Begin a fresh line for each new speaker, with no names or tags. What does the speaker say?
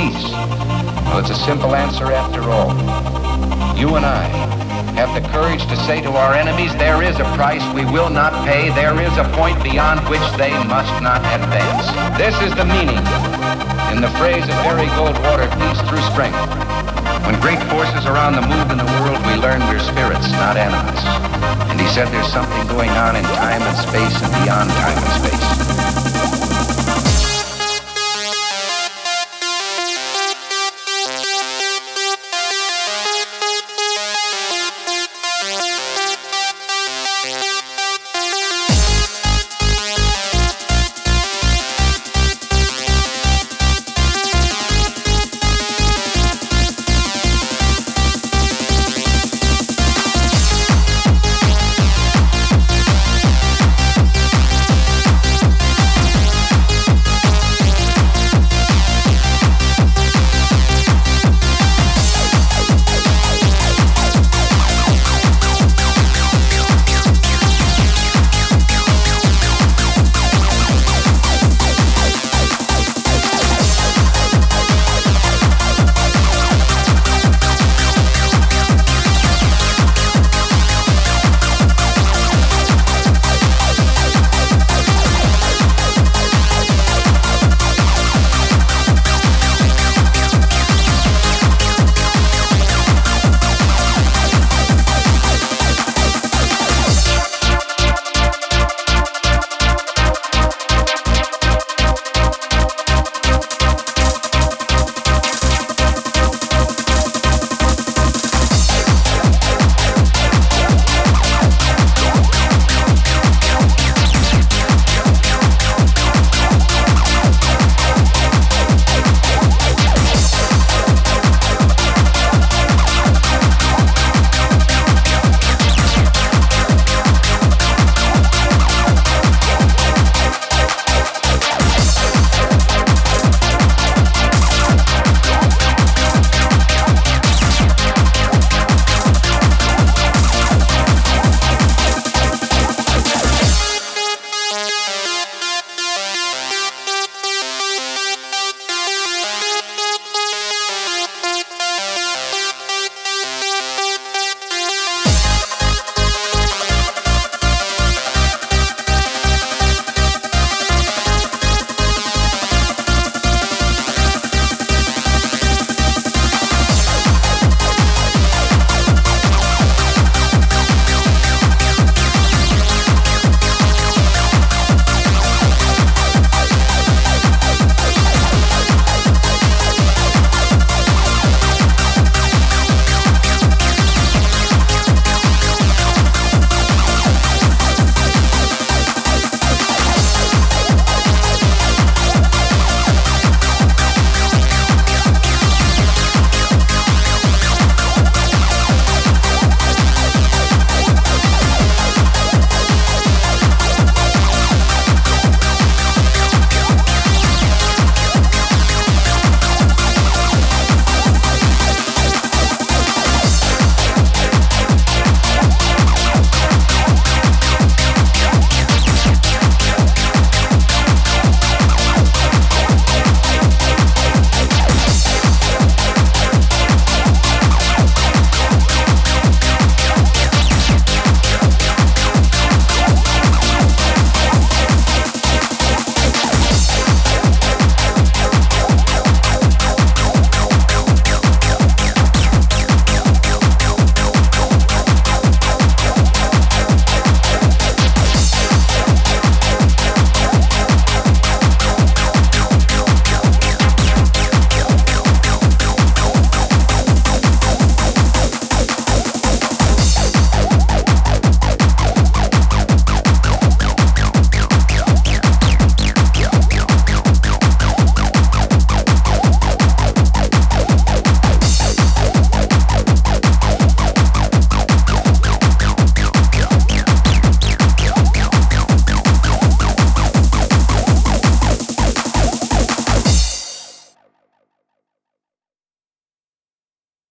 peace? Well, it's a simple answer after all. You and I have the courage to say to our enemies, there is a price we will not pay. There is a point beyond which they must not advance. This is the meaning, in the phrase of Barry Goldwater, peace through strength. When great forces are on the move in the world, we learn we're spirits, not animals. And he said there's something going on in time and space and beyond time and space.